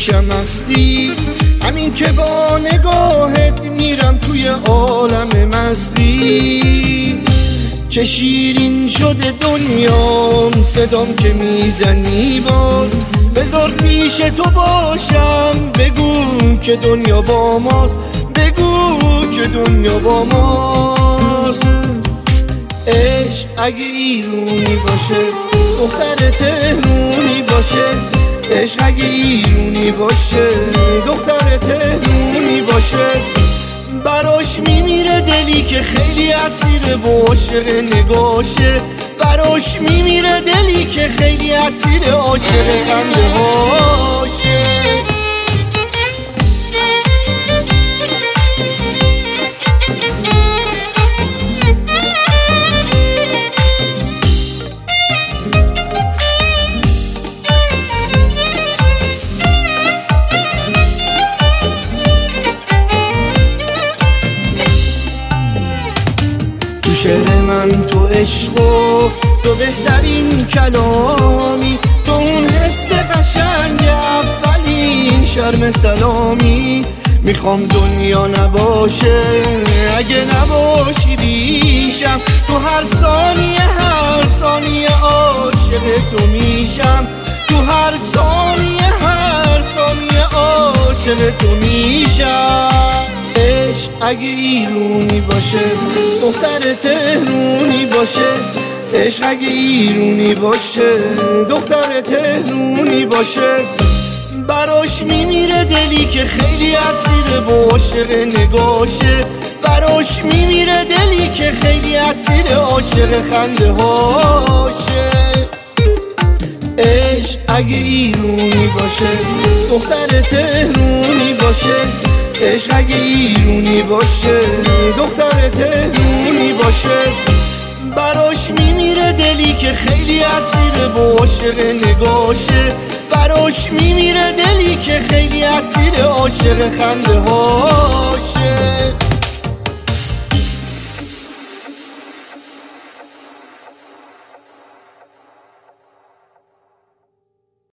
پیشم هستی، همین که با نگاهت میرم توی عالم مستی. چه شیرین شده دنیام، صدام که میزنی باز، بذار پیش تو باشم، بگو که دنیا با ماست، بگو که دنیا با ماست. عشق اگه ایرونی باشه، دختر تهرونی باشه، عشق اگه ایرونی باشه، دختر تهرونی باشه، براش میمیره دلی که خیلی اسیر و عاشق نگاشه، براش میمیره دلی که خیلی اسیر عاشق خنده هاشه. تو شعر من تو عشق و تو بهترین کلامی، تو اون حس قشنگ اولین شرم سلامی. میخوام دنیا نباشه اگه نباشی بیشم، تو هر ثانیه هر ثانیه عاشق تو میشم، تو هر ثانیه هر ثانیه عاشق تو میشم. عشق اگه ایرونی باشه، دختر تهرونی باشه، عشق اگه ایرونی باشه، دختر تهرونی باشه، براش میمیره دلی که خیلی اسیر و عاشق نگاشه، براش میمیره دلی که خیلی اسیر عاشق خنده هاشه. عشق اگه ایرونی باشه، دختر تهرونی باشه، عشق اگه ایرونی باشه، دختر تهرونی باشه، براش میمیره دلی که خیلی اسیر و عاشق نگاشه، براش میمیره دلی که خیلی اسیر عاشق خنده هاشه.